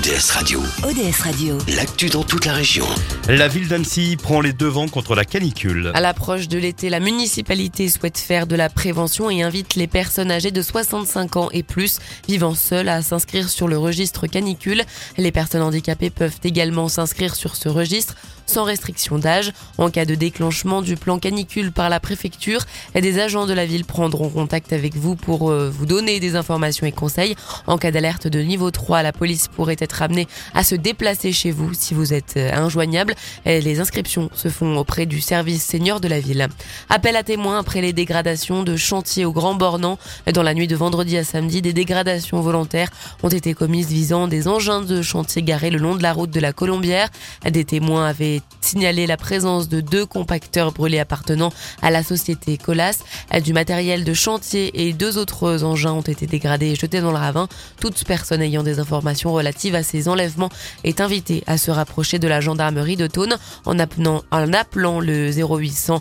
ODS Radio. ODS Radio. L'actu dans toute la région. La ville d'Annecy prend les devants contre la canicule. À l'approche de l'été, la municipalité souhaite faire de la prévention et invite les personnes âgées de 65 ans et plus vivant seules à s'inscrire sur le registre canicule. Les personnes handicapées peuvent également s'inscrire sur ce registre sans restriction d'âge. En cas de déclenchement du plan canicule par la préfecture, des agents de la ville prendront contact avec vous pour vous donner des informations et conseils. En cas d'alerte de niveau 3, la police pourrait être amenée à se déplacer chez vous si vous êtes injoignable. Les inscriptions se font auprès du service senior de la ville. Appel à témoins après les dégradations de chantiers au Grand Bornand. Dans la nuit de vendredi à samedi, des dégradations volontaires ont été commises visant des engins de chantier garés le long de la route de la Colombière. Des témoins avaient signalé la présence de 2 compacteurs brûlés appartenant à la société Colas. Du matériel de chantier et 2 autres engins ont été dégradés et jetés dans le ravin. Toute personne ayant des informations relatives à ces enlèvements est invitée à se rapprocher de la gendarmerie de Thônes en appelant le 0800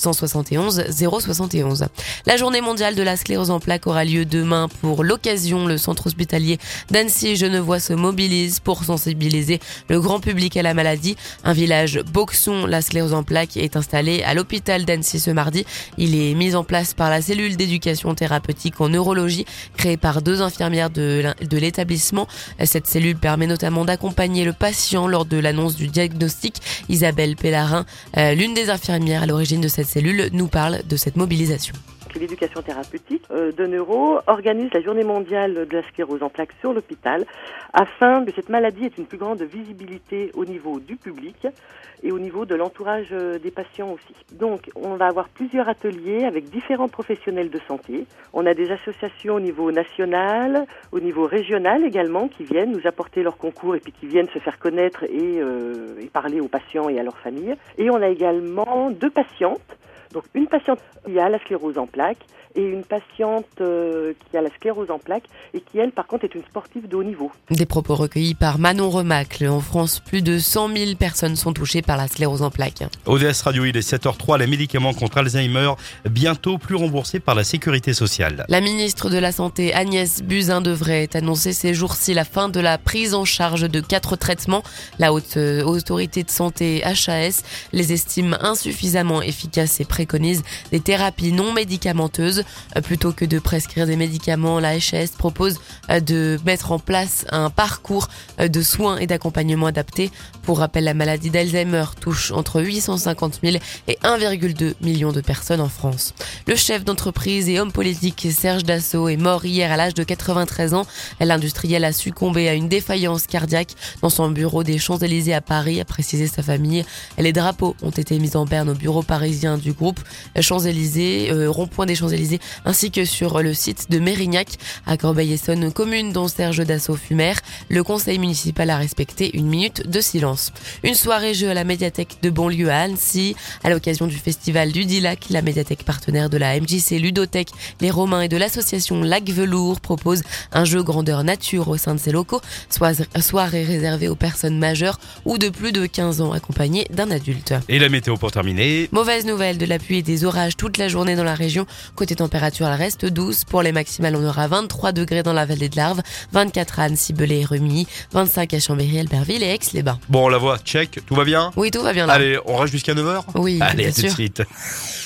971 071. La journée mondiale de la sclérose en plaques aura lieu demain. Pour l'occasion, le centre hospitalier d'Annecy-Genevois se mobilise pour sensibiliser le grand public à la maladie. Un village Boxon, la sclérose en plaques, est installé à l'hôpital d'Annecy ce mardi. Il est mis en place par la cellule d'éducation thérapeutique en neurologie créée par 2 infirmières de l'établissement. Cette cellule permet notamment d'accompagner le patient lors de l'annonce du diagnostic. Isabelle Pellarin, l'une des infirmières à l'origine de cette cellule, nous parle de cette mobilisation. L'éducation thérapeutique de Neuro organise la journée mondiale de la sclérose en plaques sur l'hôpital afin que cette maladie ait une plus grande visibilité au niveau du public et au niveau de l'entourage des patients aussi. Donc on va avoir plusieurs ateliers avec différents professionnels de santé. On a des associations au niveau national, au niveau régional également qui viennent nous apporter leur concours et puis qui viennent se faire connaître et parler aux patients et à leurs familles. Et on a également 2 patientes. Donc une patiente qui a la sclérose en plaques et une patiente qui a la sclérose en plaques et qui, elle, par contre, est une sportive de haut niveau. Des propos recueillis par Manon Remacle. En France, plus de 100 000 personnes sont touchées par la sclérose en plaques. ODS Radio, il est 7h03, les médicaments contre Alzheimer, bientôt plus remboursés par la sécurité sociale. La ministre de la Santé, Agnès Buzyn, devrait annoncer ces jours-ci la fin de la prise en charge de 4 traitements. La haute autorité de santé, HAS, les estime insuffisamment efficaces et préconise des thérapies non médicamenteuses. Plutôt que de prescrire des médicaments, la HAS propose de mettre en place un parcours de soins et d'accompagnement adapté. Pour rappel, la maladie d'Alzheimer touche entre 850 000 et 1,2 million de personnes en France. Le chef d'entreprise et homme politique Serge Dassault est mort hier à l'âge de 93 ans. L'industriel a succombé à une défaillance cardiaque dans son bureau des Champs-Élysées à Paris, a précisé sa famille. Les drapeaux ont été mis en berne au bureau parisien du groupe Champs-Élysées, rond-point des Champs-Élysées, ainsi que sur le site de Mérignac, à Corbeil-Essonnes, commune dont Serge Dassault fut maire. Le conseil municipal a respecté 1 minute de silence. Une soirée jeu à la médiathèque de Bonlieu à Annecy, à l'occasion du festival du Dilac. La médiathèque partenaire de la MJC Ludothèque, les Romains et de l'association Lac Velours propose un jeu grandeur nature au sein de ses locaux. Soirée réservée aux personnes majeures ou de plus de 15 ans accompagnées d'un adulte. Et la météo pour terminer. Mauvaise nouvelle, de la pluie et des orages toute la journée dans la région. Côté température, elle reste douce. Pour les maximales, on aura 23 degrés dans la vallée de l'Arve, 24 à Annecy, Belay et Remilly, 25 à Chambéry, Albertville et Aix-les-Bains. Bon, on la voit, check, tout va bien ? Oui, tout va bien là. Allez, on reste jusqu'à 9h ? Oui, allez, bien à tout de sûr. suite.